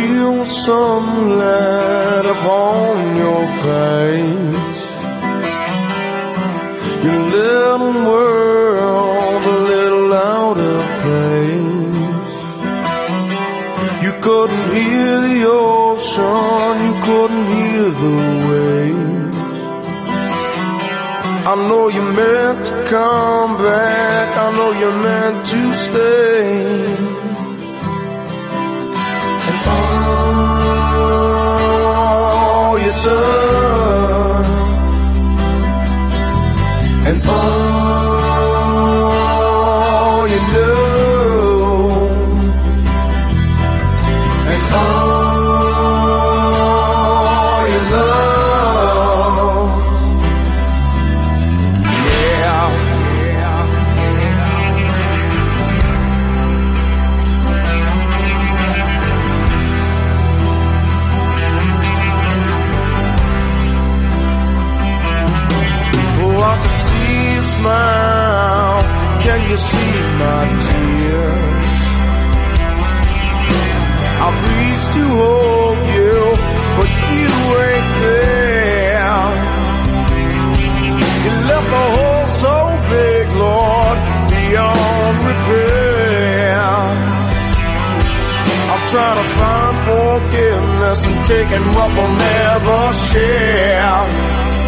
feel sunlight upon your face. Your little world a little out of place. You couldn't hear the ocean, you couldn't hear the waves. I know you meant to come back, I know you meant to stay. And all you turn, and all you know, and all you love. Yeah, yeah, oh, I can see you smile. Can you see my tears? I've reached to hold you, but you ain't there. You left the hole so big, Lord, beyond repair. I'm trying to find forgiveness and taking what we'll never share.